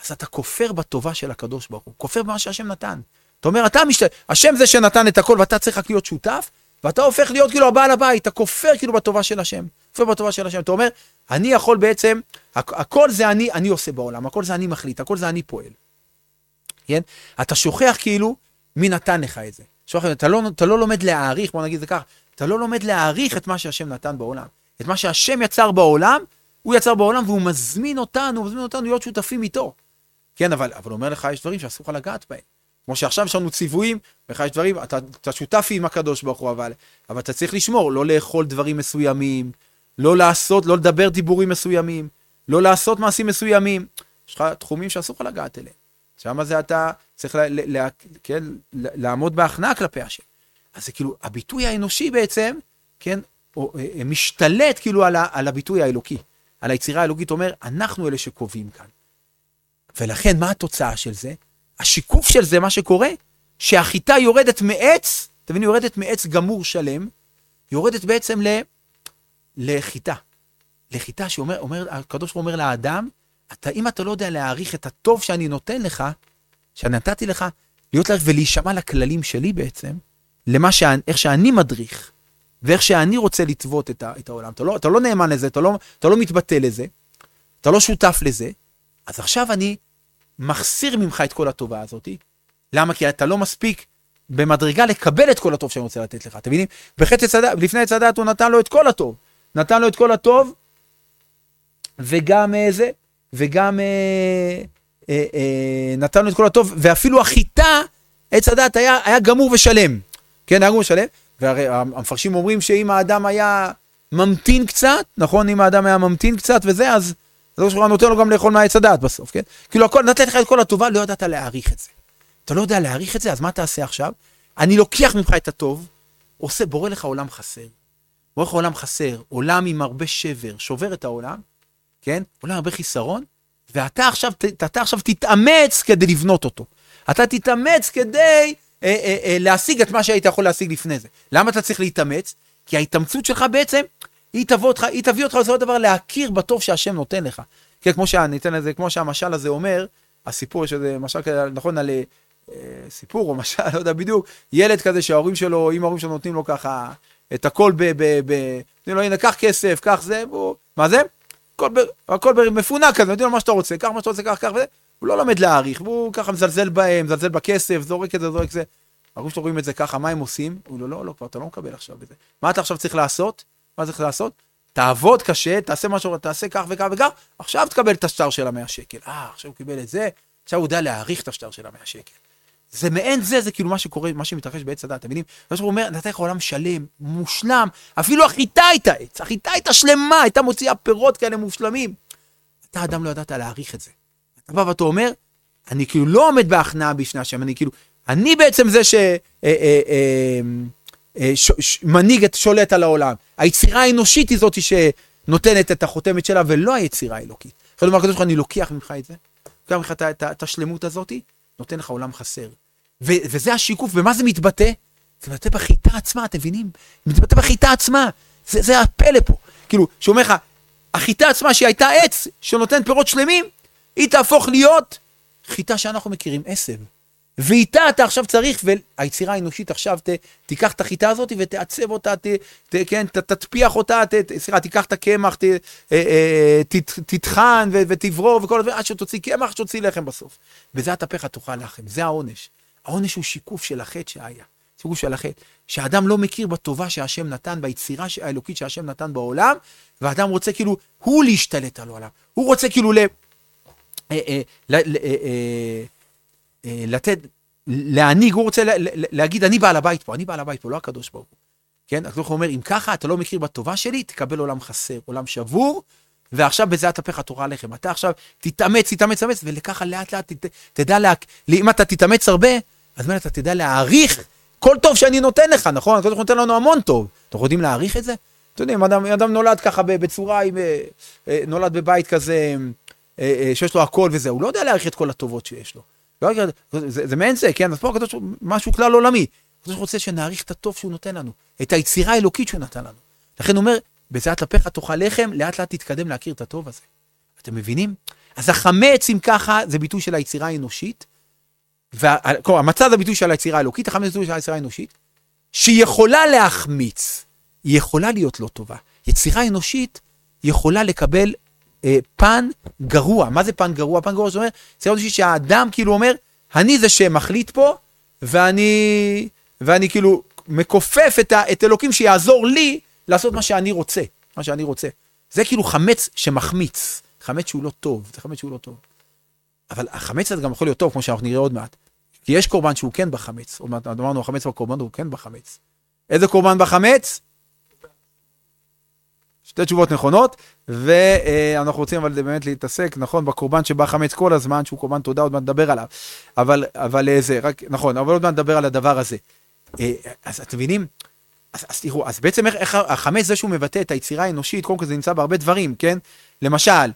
אז אתה כופר בטובה של הקדוש ברוך הוא, כופר במה שהשם נתן. אתה אומר, השם זה שנתן את הכל, ואתה צריך רק להיות שותף, ואתה הופך להיות כאילו הבעל הבית, אתה כופר כאילו בטובה של השם, כופר בטובה של השם. אתה אומר, אני יכול בעצם, הכל זה אני עושה בעולם, הכל זה אני מחליט, הכל זה אני פועל. כן? אתה שוכח כאילו, מי נתן לך את זה? שוכח, אתה לא לומד להעריך, בוא נגיד זה כך, אתה לא לומד להעריך את מה שהשם נתן בעולם. את מה שהשם יצר בעולם, הוא יצר בעולם, והוא מזמין אותנו להיות שותפים איתו. כן, אבל הוא אומר לך, יש דברים שאסור לך לגעת בהם. כמו שעכשיו יש לנו ציוויים, לך יש דברים, אתה שותף עם הקדוש ברוך הוא, אבל אתה צריך לשמור, לא לאכול דברים מסוימים, לא לדבר דיבורים מסוימים, לא לעשות מעשים מסוימים. יש לך תחומים שאסור לך לגעת אליהם. שם זה אתה צריך לעמוד בהכנעה כלפי השם. אז זה כאילו, הביטוי האנושי בעצם, כן, משתלט כאילו על הביטוי האלוקי, על היצירה האלוקית, אומר, אנחנו אלה שקובעים כאן. ולכן, מה התוצאה של זה? השיקוף של זה, מה שקורה, שהחיטה יורדת מעץ, תבינו, יורדת מעץ גמור שלם, יורדת בעצם לחיטה. לחיטה שאומר, הקדוש ברוך הוא אומר לאדם, אם אתה לא יודע להעריך את הטוב שאני נותן לך, שאני נתתי לך, להיות לך ולהישמע לכללים שלי בעצם, איך שאני מדריך, ואיך שאני רוצה לטוות את העולם. אתה לא נאמן לזה, אתה לא מתבטא לזה, אתה לא שותף לזה, אז עכשיו אני מחסיר ממך את כל הטובה הזאת. למה? כי אתה לא מספיק במדרגה לקבל את כל הטוב שאני רוצה לתת לך. אתם מבינים? לפני עץ הדת הוא נתן לו את כל הטוב. נתן לו את כל הטוב, וגם נתן לו את כל הטוב, ואפילו החיטה, עץ הדת היה גמור ושלם. כן, היה גמור ושלם. והרי המפרשים אומרים שאם האדם היה ממתין קצת, נכון? אם האדם היה ממתין קצת וזה, אז הוא נותן לו גם לאכול מהעץ הדת בסוף, כן? כאילו, נתן לך את כל הטובה, לא ידעת להעריך את זה. אתה לא יודע להעריך את זה, אז מה תעשה עכשיו? אני לוקח ממך את הטוב, בורא לך עולם חסר. בורא לך עולם חסר, עולם עם הרבה שבר, שובר את העולם, כן? עולם הרבה חיסרון, ואתה עכשיו תתאמץ כדי לבנות אותו. אתה תתאמץ כדי להשיג את מה שהיית יכול להשיג לפני זה. למה אתה צריך להתאמץ? כי ההתאמצות שלך בעצם, היא תביא אותך לזה דבר להכיר בטוב שהשם נותן לך. כן, כמו שהמשל הזה אומר, הסיפור, יש איזה משל כזה, נכון, על סיפור או משל, לא יודע בדיוק, ילד כזה שההורים שלו, אם ההורים שלו נותנים לו ככה, את הכל נותנים לו, הנה, קח כסף, קח זה, מה זה? הכל מפונק כזה, נותנים לו מה שאתה רוצה, קח מה שאתה רוצה, קח וזה, הוא לא לומד להעריך, והוא ככה מזלזל בהם, מזלזל בכסף, זורק את זה, זורק זה. ההורים שלו רואים את זה ככה, מה הם עושים? הוא לא, כבר אתה לא מקבל עכשיו בזה. מה אתה עכשיו צריך לעשות? מה צריך לעשות? תעבוד קשה, תעשה משהו, תעשה כך וכך וכך, עכשיו תקבל את השטר של 100 שקל. עכשיו הוא קיבל את זה, עכשיו הוא יודע להעריך את השטר של 100 שקל. זה מעין זה כאילו מה שקורה, מה שמתרחש בעץ הדת, אתם מבינים? אז הוא אומר, נתן לך עולם שלם, מושלם, אפילו החיטה הייתה עץ, החיטה הייתה שלמה, הייתה מוציאה פירות כאלה מושלמים. אתה אדם לא ידעת להעריך את זה. אתה בא ואתה אומר, אני כאילו לא עומד בהכנעה בפני השם, אני בעצם זה מנהיג שולט על העולם. היצירה האנושית היא זאת שנותנת את החותמת שלה, ולא היצירה האלוקית. יכול לומר, הקדוש ברוך הוא, אני לוקח ממך את זה, לוקח ממך את השלמות הזאת, נותן לך עולם חסר. וזה השיקוף, ומה זה מתבטא? זה מתבטא בחיטה עצמה, אתם מבינים? מתבטא בחיטה עצמה. זה הפלא פה. כאילו, שאומר לך, החיטה עצמה שהיא הייתה עץ, שנותן פירות שלמים, היא תהפוך להיות חיטה שאנחנו מכירים, עשב. ואיתה אתה עכשיו צריך, והיצירה האנושית עכשיו תיקח את החיטה הזאת ותעצב אותה, תטפיח אותה, תיקח את הקמח, תטחן ותברור וכל הדבר, עד שתוציא קמח, שתוציא לחם בסוף. וזה התפך תאכל לחם, זה העונש. העונש הוא שיקוף של החטא שהיה, שיקוף של החטא, שהאדם לא מכיר בטובה שהשם נתן, ביצירה האלוקית שהשם נתן בעולם, והאדם רוצה כאילו, הוא להשתלט על העולם. הוא רוצה כאילו להנהיג, הוא רוצה להגיד, אני בעל הבית פה, לא הקדוש ברוך הוא. כן? הקדוש ברוך הוא אומר, אם ככה אתה לא מכיר בטובה שלי, תקבל עולם חסר, עולם שבור, ועכשיו בזה התהפך התורה עליכם. אתה עכשיו תתאמץ, ולככה לאט לאט תדע, אם אתה תתאמץ הרבה, אז אתה תדע להעריך כל טוב שאני נותן לך, נכון? הקדוש ברוך הוא נותן לנו המון טוב. אתם יודעים להעריך את זה? אתם יודעים, אדם נולד ככה בצורה, נולד בבית כזה, שיש לו הכל וזה, הוא לא יודע להעריך את כל הטובות שיש לו. זה מעין זה, כן? אז פה הקדוש משהו כלל עולמי. הקדוש רוצה שנעריך את הטוב שהוא נותן לנו, את היצירה האלוקית שהוא נתן לנו. לכן הוא אומר, בזה התהפך תאכל לחם, לאט לאט תתקדם להכיר את הטוב הזה. אתם מבינים? אז החמץ, אם ככה, זה ביטוי של היצירה האנושית, כלומר, המצה זה ביטוי של היצירה האלוקית, החמץ זה ביטוי של היצירה האנושית, שהיא יכולה להחמיץ, היא יכולה להיות לא טובה. יצירה אנושית יכולה לקבל פן גרוע. מה זה פן גרוע? פן גרוע זאת אומרת, יצירה אנושית שהאדם כאילו אומר, אני זה שמחליט פה, ואני כאילו מכופף את אלוקים שיעזור לי לעשות מה שאני רוצה. מה שאני רוצה. זה כאילו חמץ שמחמיץ. חמץ שהוא לא טוב. זה חמץ שהוא לא טוב. אבל החמץ הזה גם יכול להיות טוב, כמו שאנחנו נראה עוד מעט. כי יש קורבן שהוא כן בחמץ. עוד מעט אמרנו, החמץ בקורבן הוא כן בחמץ. איזה קורבן בחמץ? שתי תשובות נכונות, ואנחנו רוצים אבל באמת להתעסק, נכון, בקורבן שבא חמץ כל הזמן, שהוא קורבן תודה, עוד מעט נדבר עליו. אבל זה, רק, נכון, אבל עוד מעט נדבר על הדבר הזה. אז אתם מבינים? אז תראו, אז בעצם איך החמץ זה שהוא מבטא את היצירה האנושית, קודם כל זה נמצא בהרבה דברים, כן? למשל,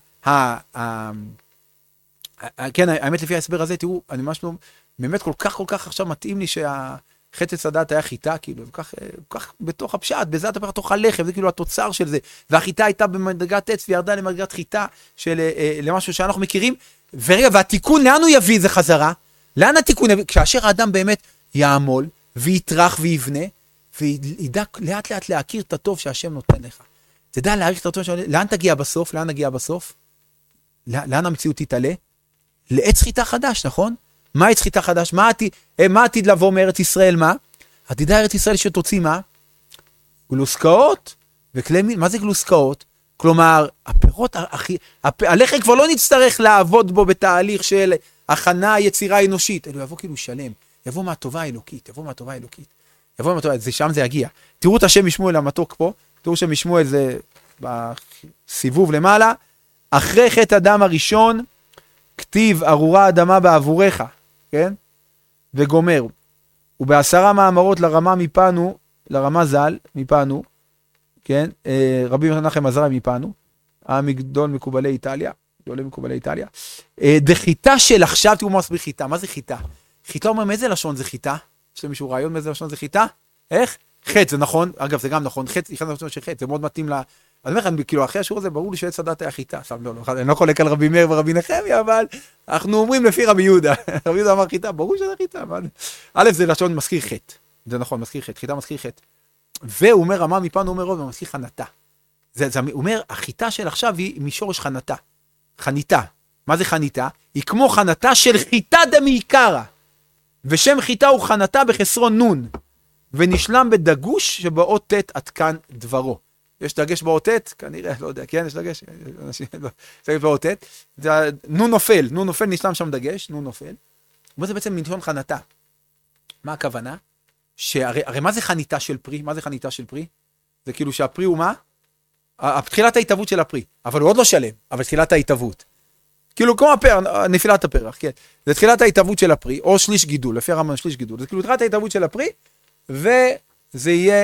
כן, האמת לפי ההסבר הזה, תראו, אני ממש לא, באמת כל כך עכשיו מתאים לי חטץ הדעת היה חיטה, כאילו, כך בתוך הפשט, בזה אתה בתוך הלחם, זה כאילו התוצר של זה, והחיטה הייתה במדרגת עץ, וירדה למדרגת חיטה, למשהו שאנחנו מכירים, ורגע, והתיקון, לאן הוא יביא זה חזרה? לאן התיקון יביא? כאשר האדם באמת יעמול, ויתרח ויבנה, וידע לאט לאט להכיר את הטוב שהשם נותן לך. תדע להעריך את הטוב שהשם נותן, לאן תגיע בסוף? לאן נגיע בסוף? לאן המציאות תתעלה? לעץ חיטה חדש, נכון? מה עץ חיטה חדש? מה עתיד לבוא מארץ ישראל? מה? עתידה ארץ ישראל שתוציא מה? גלוסקאות וכלי מין. מה זה גלוסקאות? כלומר, הפירות, הלחם כבר לא נצטרך לעבוד בו בתהליך של הכנה, יצירה אנושית. אלו יבוא כאילו שלם. יבוא מהטובה האלוקית. זה שם זה יגיע. תראו את השם משמואל המתוק פה. תראו שמשמואל זה בסיבוב למעלה. אחרי חטא אדם הראשון, כתיב ארורה אדמה בעבורך, כן? וגומר. וב10 מאמרות לרמה מפנו, לרמה ז"ל מפנו, כן? רבי מנחם עזרא מפנו, המגדול מקובלי איטליה, גדולי מקובלי איטליה. דחיטה של עכשיו, תראו מה מסביר חיטה. מה זה חיטה? חיטה אומר מאיזה לשון זה חיטה? יש למישהו רעיון מאיזה לשון זה חיטה? איך? חטא, זה נכון. אגב, זה גם נכון. חטא, זה מאוד מתאים לה. אז אני אומר לכם, כאילו, אחרי השיעור הזה, ברור לי שעץ הדת היה חיטה. אני לא חולק על רבי מאיר ורבי נחמיה, אבל אנחנו אומרים לפי רבי יהודה. רבי יהודה אמר חיטה, ברור שזה חיטה. א', זה לשון מזכיר חטא. זה נכון, מזכיר חטא. חיטה מזכיר חטא. והוא אומר, רמה מפנו, הוא אומר עוד, מזכיר חנתה. הוא אומר, החיטה של עכשיו היא משורש חנתה. חניתה. מה זה חניתה? היא כמו חנתה של חיטה דמעיקרא. ושם חיטה הוא חנתה בחסרון נון. ונשלם בדגוש שבאות ת' עד כאן דברו. יש דגש באות ת', כנראה, לא יודע, כן, יש דגש, יש באות ת', נון נופל, נשלם שם דגש, נון נופל. וזה בעצם מלשון חנתה. מה הכוונה? הרי מה זה חניתה של פרי? מה זה חניתה של פרי? זה כאילו שהפרי הוא מה? תחילת ההתהוות של הפרי, אבל הוא עוד לא שלם, אבל תחילת ההתהוות. כאילו כמו נפילת הפרח, כן. זה תחילת ההתהוות של הפרי, או שליש גידול, לפי הרמב"ם שליש גידול. זה כאילו תחילת ההתהוות של הפרי, וזה יהיה,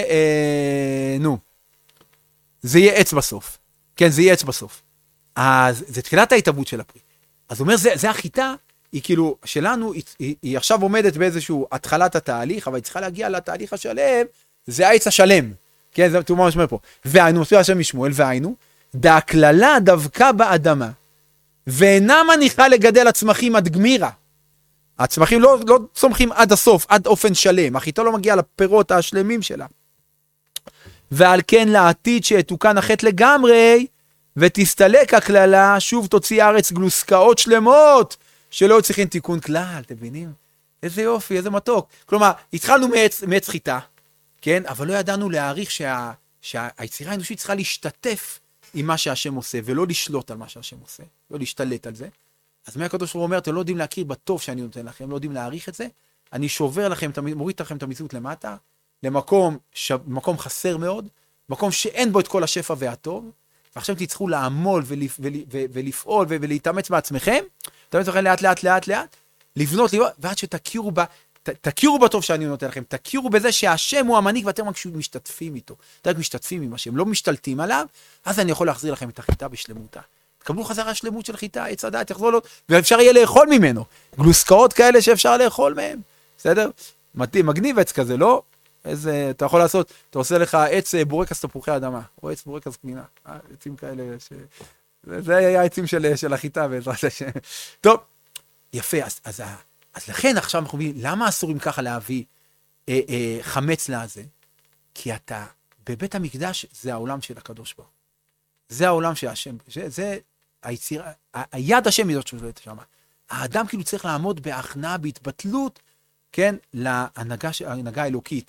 זה יהיה עץ בסוף. כן, זה יהיה עץ בסוף. אז זה תחילת ההתהוות של הפרי. אז הוא אומר, זה החיטה, היא כאילו, שלנו, היא עכשיו עומדת באיזשהו התחלת התהליך, אבל היא צריכה להגיע לתהליך השלם, זה העץ השלם. כן, זה תאומה משמע פה. והיינו, עושה השם משמואל, והיינו, דהכללה דווקא באדמה, ואינה מניחה לגדל הצמחים עד גמירה. הצמחים לא צומחים עד הסוף, עד אופן שלם. החיטה לא מגיעה לפירות השלמים שלה. ועל כן לעתיד שתוקן החטא לגמרי, ותסתלק הכללה, שוב תוציא הארץ גלוסקאות שלמות, שלא צריכים תיקון כלל, אתם מבינים? איזה יופי, איזה מתוק. כלומר, התחלנו מעץ חיטה, כן? אבל לא ידענו להעריך שהיצירה האנושית צריכה להשתתף עם מה שהשם עושה, ולא לשלוט על מה שהשם עושה, לא להשתלט על זה. אז מה הקדוש ברוך הוא אומר, אתם לא יודעים להכיר בטוב שאני נותן לכם, לא יודעים להעריך את זה, אני שובר לכם, מוריד לכם את המציאות למטה, למקום חסר מאוד, מקום שאין בו את כל השפע והטוב, ועכשיו תצטרכו לעמול ולפעול ולהתאמץ בעצמכם, להתאמץ בכם לאט, לבנות, ועד שתכירו תכירו בטוב שאני נותן לכם, תכירו בזה שהשם הוא המנהיג ואתם רק משתתפים איתו, אתם רק משתתפים עם השם, לא משתלטים עליו, אז אני יכול להחזיר לכם את החיטה בשלמותה. תקבלו חזרה שלמות של חיטה, עץ הדעת יחזור לו, ואפשר יהיה לאכול ממנו, גלוסקאות כאלה שאפשר לאכול מהם, בסדר? מגניב עץ כזה, לא? איזה, אתה יכול לעשות, אתה עושה לך עץ בורקס תפוחי אדמה, או עץ בורקס קמינה, עצים כאלה זה היה העצים של החיטה בעזרת השם. טוב, יפה, אז לכן עכשיו אנחנו מבינים, למה אסורים ככה להביא חמץ לזה? כי אתה, בבית המקדש זה העולם של הקדוש ברוך. זה העולם של השם, זה היצירה, היד השם היא זאת שולטת שם. האדם כאילו צריך לעמוד בהכנעה, בהתבטלות, כן, להנהגה האלוקית,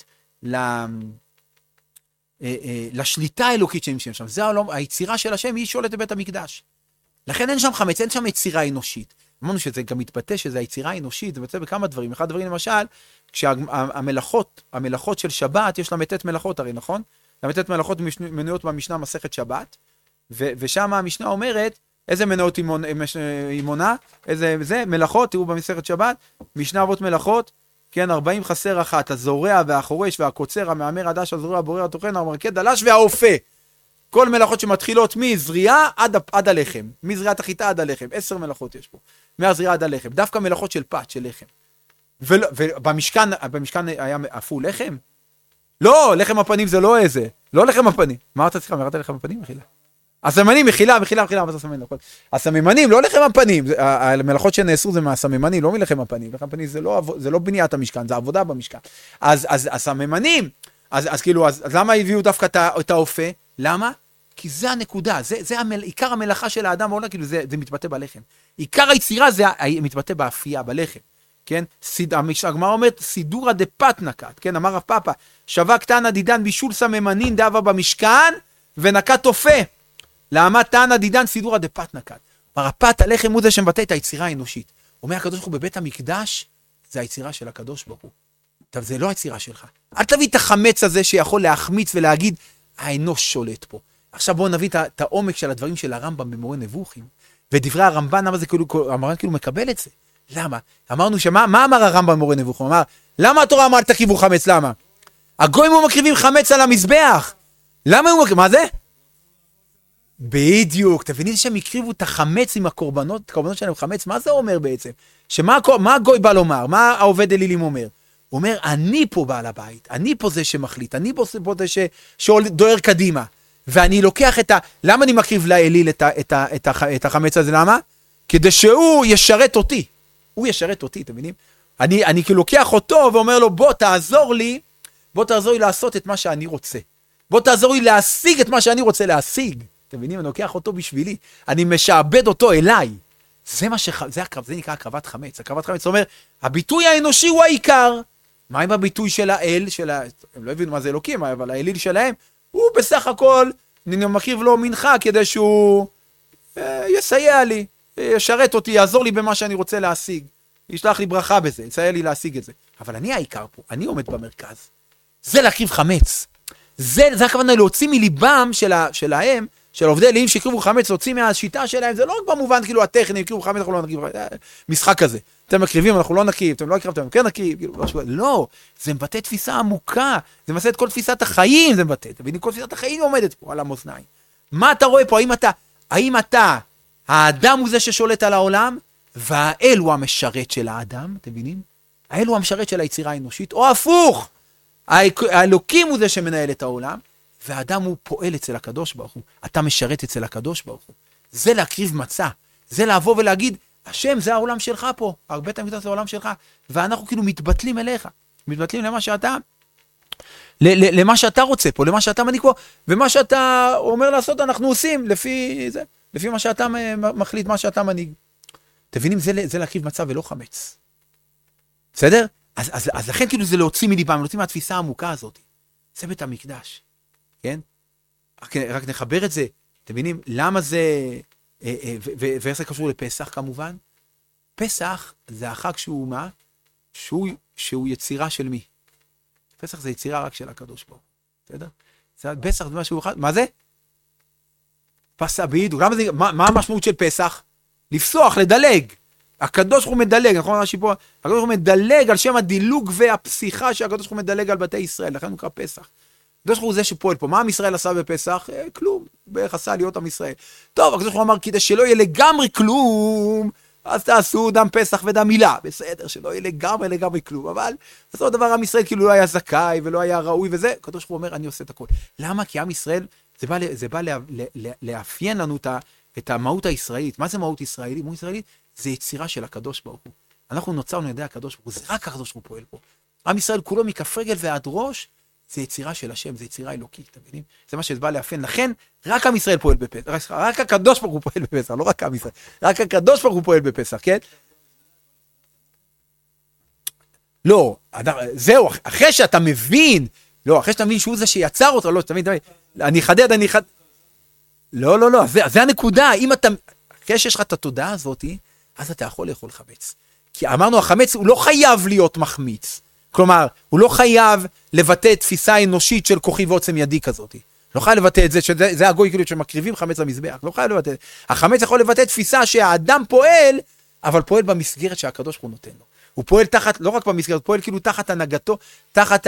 לשליטה האלוקית שנמצאים שם. זה העולם, היצירה של השם היא שולטת בבית המקדש. לכן אין שם חמץ, אין שם יצירה אנושית. אמרנו שזה גם מתבטא שזה היצירה האנושית, זה מתבטא בכמה דברים. אחד הדברים למשל, כשהמלאכות של שבת, יש לה מתת מלאכות הרי, נכון? המתת מלאכות מנויות במשנה מסכת שבת, ושם המשנה אומרת, איזה מנועות היא מונה, איזה מלאכות, תראו במסכת שבת, משנה אבות מלאכות, כן, 40 חסר אחת, הזורע והחורש והקוצר, המאמר הדש, הזורע, הבורר, הטוחן, המרקד, דלש והאופה. כל מלאכות שמתחילות מזריעה עד הלחם, מזריעת החיטה עד הלחם, 10 מלאכות יש פה, מהזריעה עד הלחם, דווקא מלאכות של פת, של לחם. ובמשכן היה אפו לחם? לא, לחם הפנים זה לא איזה, לא לחם הפנים. מה אתה צריכה? מראת לחם הפנים? מחילה. הסממנים, מחילה, הסממנים, לא לחם הפנים. המלאכות שנאסרו זה מהסממנים, לא מלחם הפנים. לחם הפנים זה לא בניית המשכן, זה עבודה במשכן. אז הסממנים, אז כאילו, אז למה הביאו דווקא את האופה? למה? כי זה הנקודה, זה עיקר המלאכה של האדם העולם, כאילו זה מתבטא בלחם. עיקר היצירה זה מתבטא באפייה, בלחם. כן? הגמרא אומרת, סידורא דפת נקת, כן? אמר רב פאפא, שווה קטנה דידן בישול סממנין דאבה במשכן, ונקת אופה. למה תנא דידן סידורא דפת נקת. הפת, הלחם הוא זה שמבטא את היצירה האנושית. אומר הקדוש ברוך הוא בבית המקדש, זה היצירה של הקדוש ברוך הוא. טוב, זה לא היצירה שלך. אל תביא את החמץ הזה שיכול להחמיץ ולהגיד, האנוש שולט פה. עכשיו בואו נביא את העומק של הדברים של הרמב"ם במורה נבוכים, ודברי הרמב"ן, למה זה כאילו, הרמב"ן כאילו מקבל את זה. למה? אמרנו מה אמר הרמב"ם במורה נבוכים? אמר, למה התורה אמרה אל תקריבו חמץ? למה? הגויים הוא מקריבים חמץ על המזבח. למה הוא מקריב? מה זה? בדיוק, תביני שהם הקריבו את החמץ עם הקורבנות שלהם חמץ, מה זה אומר בעצם? מה הגוי בא לומר? מה העובד אלילים אומר? הוא אומר, אני פה בעל הבית, אני פה זה שמחליט, אני פה זה שדוהר קדימה, ואני לוקח למה אני מקריב לאליל את החמץ הזה? למה? כדי שהוא ישרת אותי, הוא ישרת אותי, אתם מבינים? אני כאילו לוקח אותו ואומר לו, בוא תעזור לי לעשות את מה שאני רוצה, בוא תעזור לי להשיג את מה שאני רוצה להשיג, אתם מבינים? אני לוקח אותו בשבילי, אני משעבד אותו אליי, זה נקרא הקרבת חמץ. הקרבת חמץ, זאת אומרת, הביטוי האנושי הוא העיקר. מה עם הביטוי של האל, הם לא הבינו מה זה אלוקים, אבל האליל שלהם, הוא בסך הכל, אני מקריב לו מנחה כדי שהוא יסייע לי, ישרת אותי, יעזור לי במה שאני רוצה להשיג, ישלח לי ברכה בזה, יסייע לי להשיג את זה. אבל אני העיקר פה, אני עומד במרכז. זה להקריב חמץ. זה הכוונה להוציא מליבם שלהם, של עובדי אלילים שקריבו חמץ, להוציא מהשיטה שלהם, זה לא רק במובן כאילו הטכני, קריבו חמץ, אנחנו לא נקריב, משחק כזה. אתם מקריבים, אנחנו לא נקריב, אתם לא הקרבתם, כן נקריב, כאילו, לא, זה מבטא תפיסה עמוקה, זה מבטא את כל תפיסת החיים, זה מבטא, כל תפיסת החיים עומדת פה על המאזניים. מה אתה רואה פה? האם אתה, האדם הוא זה ששולט על העולם, והאל הוא המשרת של האדם, אתם מבינים? האל הוא המשרת של היצירה האנושית, או הפוך, האלוקים הוא זה שמנהל את העולם, והאדם הוא פועל אצל הקדוש ברוך הוא, אתה משרת אצל הקדוש ברוך הוא. זה להקריב מצה, זה לבוא ולהגיד, השם זה העולם שלך פה, בית המקדש זה העולם שלך, ואנחנו כאילו מתבטלים אליך, מתבטלים למה שאתה רוצה פה, למה שאתה מנהיג פה, ומה שאתה אומר לעשות אנחנו עושים לפי מה שאתה מחליט, מה שאתה מנהיג. תבינים, זה להקריב מצה ולא חמץ. בסדר? אז לכן כאילו זה להוציא מליבם, להוציא מהתפיסה העמוקה הזאת. זה בית המקדש. כן? רק נחבר את זה, אתם מבינים, למה זה, ואיך זה קשור לפסח כמובן? פסח זה החג שהוא מה? שהוא יצירה של מי? פסח זה יצירה רק של הקדוש ברוך הוא, בסדר? פסח זה משהו אחד, מה זה? פסח בדיוק, מה המשמעות של פסח? לפסוח, לדלג. הקדוש ברוך הוא מדלג, נכון רש"י פה? הקדוש ברוך הוא מדלג על שם הדילוג והפסיכה שהקדוש ברוך הוא מדלג על בתי ישראל, לכן הוא נקרא פסח. הקדוש ברוך הוא זה שפועל פה. מה עם ישראל עשה בפסח? כלום. בערך עשה להיות עם ישראל. טוב, הקדוש ברוך הוא אמר, כדי שלא יהיה לגמרי כלום, אז תעשו דם פסח ודם מילה. בסדר, שלא יהיה לגמרי כלום. אבל בסופו של דבר עם ישראל כאילו לא היה זכאי ולא היה ראוי וזה. הקדוש ברוך הוא אומר, אני עושה את הכל. למה? כי עם ישראל, זה בא לאפיין לנו את המהות הישראלית. מה זה מהות ישראלית? מהות ישראלית זה יצירה של הקדוש ברוך הוא. אנחנו נוצרנו על ידי הקדוש ברוך הוא, זה רק הקדוש ברוך הוא פועל פה. עם ישראל כולו מכף רגל ועד ראש, זה יצירה של השם, זה יצירה אלוקית, אתם מבינים? זה מה שבא לאפיין. לכן, רק עם ישראל פועל בפסח, רק הקדוש ברוך הוא פועל בפסח, לא רק עם ישראל, רק הקדוש ברוך הוא פועל בפסח, כן? לא, זהו, אחרי שאתה מבין, לא, אחרי שאתה מבין שהוא זה שיצר אותו, לא, תמיד, אני חדד, לא, זה הנקודה, אם אתה, אחרי שיש לך את התודעה הזאת, אז אתה יכול לאכול חמץ. כי אמרנו, החמץ הוא לא חייב להיות מחמיץ. כלומר, הוא לא חייב לבטא תפיסה אנושית של כוחי ועוצם ידי כזאת. לא חייב לבטא את זה, שזה הגוי כאילו שמקריבים חמץ למזבח. לא חייב לבטא את זה. החמץ יכול לבטא תפיסה שהאדם פועל, אבל פועל במסגרת שהקדוש הוא נותן לו. הוא פועל תחת, לא רק במסגרת, הוא פועל כאילו תחת הנהגתו, תחת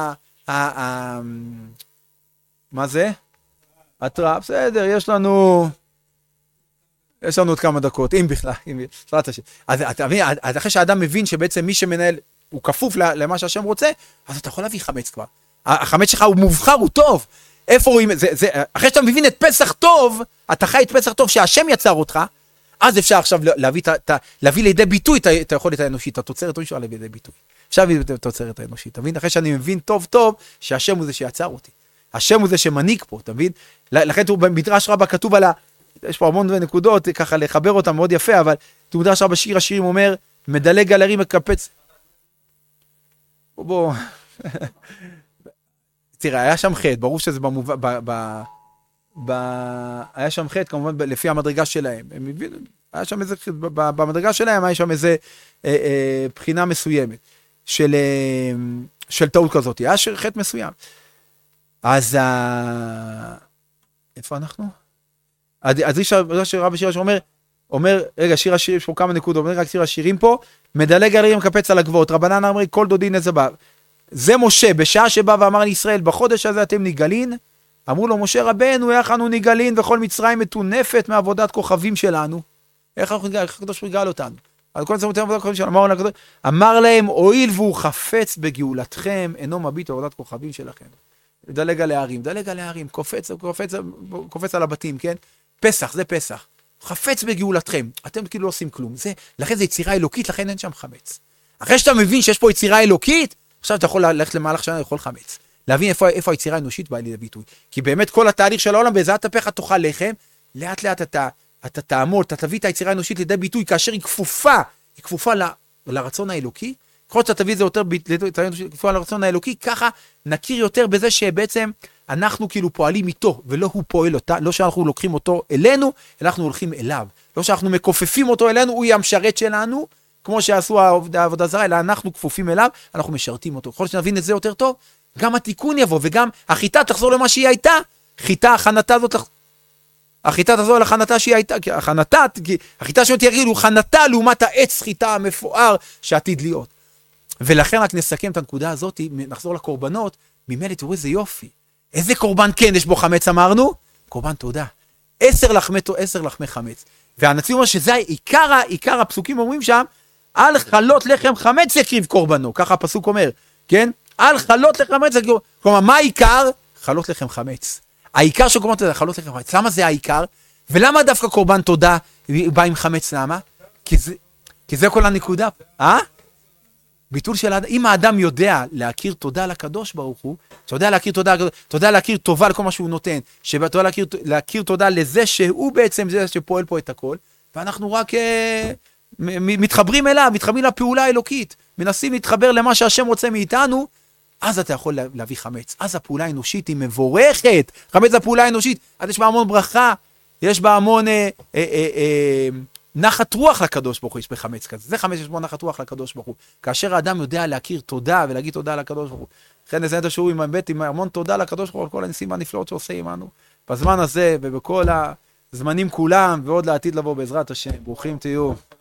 מה זה? התראה, בסדר, יש לנו עוד כמה דקות, אם בכלל, אז אתה מבין, אחרי שהאדם מבין שבעצם מי שמנהל, הוא כפוף למה שהשם רוצה, אז אתה יכול להביא חמץ כבר. החמץ שלך הוא מובחר, הוא טוב. איפה רואים, אחרי שאתה מבין את פסח טוב, אתה חי את פסח טוב שהשם יצר אותך, אז אפשר עכשיו להביא לידי ביטוי את היכולת האנושית, את התוצרת האנושית להביא לידי ביטוי. אפשר להביא את התוצרת האנושית, אתה מבין? אחרי שאני מבין טוב טוב שהשם הוא זה שיצר אותי. השם הוא זה שמנהיג פה, אתה מבין? לכן במדרש רבה כתוב יש פה המון נקודות, ככה לחבר אותם מאוד יפה, אבל מדרש רבה בשיר השירים אומר, מדלג על הרים מקפץ. בוא. תראה, היה שם חטא, ברור שזה היה שם חטא, כמובן, לפי המדרגה שלהם. הם הבינו, היה שם איזה, במדרגה שלהם, היה שם איזה בחינה מסוימת, של טעות כזאת. היה חטא מסוים. אז, איפה אנחנו? אז רבי שיר השיר אומר, רגע, שיר השירים, יש פה כמה נקודות, אומר רק שיר השירים פה, מדלג על הרים מקפץ על הגבעות, רבנן אמרי, כל דודי נזבב. זה משה, בשעה שבא ואמר לישראל, בחודש הזה אתם ניגלין, אמרו לו, משה רבנו, איך אנו ניגלין, וכל מצרים מטונפת מעבודת כוכבים שלנו. איך הקדוש ברוך הוא יגאל אותנו? אמר להם, הואיל והוא חפץ בגאולתכם, אינו מביט בעבודת כוכבים שלכם. דלג על הערים, קופץ על הבתים, כן? פסח, זה פסח. חפץ בגאולתכם. אתם כאילו לא עושים כלום. לכן זה יצירה אלוקית, לכן אין שם חמץ. אחרי שאתה מבין שיש פה יצירה אלוקית, עכשיו אתה יכול ללכת למהלך שנה לאכול חמץ. להבין איפה היצירה האנושית באה לידי ביטוי. כי באמת כל התהליך של העולם, בעזרת אפיך תאכל לחם, לאט לאט אתה תעמול, אתה תביא את היצירה האנושית לידי ביטוי, כאשר היא כפופה לרצון האלוקי. ככל שאתה תביא את זה יותר כפופה לרצון האלוקי, ככה נכיר יותר בזה שבעצם אנחנו כאילו פועלים איתו, ולא הוא פועל אותה, לא שאנחנו לוקחים אותו אלינו, אלא אנחנו הולכים אליו. לא שאנחנו מכופפים אותו אלינו, הוא יהיה המשרת שלנו, כמו שעשו העבודה זרה, אלא אנחנו כפופים אליו, אנחנו משרתים אותו. ככל שנבין את זה יותר טוב, גם התיקון יבוא, וגם החיטה תחזור למה שהיא הייתה. החיטה תחזור לחנתה שהיא הייתה, החיטה שאותי יגידו, הוא חנתה לעומת העץ חיטה המפואר שעתיד להיות. ולכן רק נסכם את הנקודה הזאת, נחזור לקורבנות, ממילא תראו איזה יופי. איזה קורבן כן יש בו חמץ אמרנו? קורבן תודה. 10 לחמי חמץ. והנציב אומר שזה עיקר הפסוקים אומרים שם, על חלות לחם חמץ יקריב קורבנו, ככה הפסוק אומר, כן? על חלות לחם חמץ יקריב, כלומר, מה העיקר? חלות לחם חמץ. העיקר של קורבן תודה, חלות לחם חמץ. למה זה העיקר? ולמה דווקא קורבן תודה בא עם חמץ? למה? כי זה כל הנקודה. ביטול של האדם, אם האדם יודע להכיר תודה לקדוש ברוך הוא, יודע להכיר טובה לכל מה שהוא נותן, יודע להכיר תודה לזה שהוא בעצם זה שפועל פה את הכל, ואנחנו רק מתחברים אליו, מתחברים לפעולה האלוקית, מנסים להתחבר למה שהשם רוצה מאיתנו, אז אתה יכול להביא חמץ. אז הפעולה האנושית היא מבורכת, חמץ זה הפעולה האנושית, אז יש בה המון ברכה, יש בה המון נחת רוח לקדוש ברוך הוא, יש בחמץ כזה. זה חמץ, יש בו נחת רוח לקדוש ברוך הוא. כאשר האדם יודע להכיר תודה ולהגיד תודה לקדוש ברוך הוא. לכן נסיים את השיעור עם המון תודה לקדוש ברוך הוא, על כל הניסים הנפלאות שעושה עמנו. בזמן הזה ובכל הזמנים כולם, ועוד לעתיד לבוא בעזרת השם. ברוכים תהיו.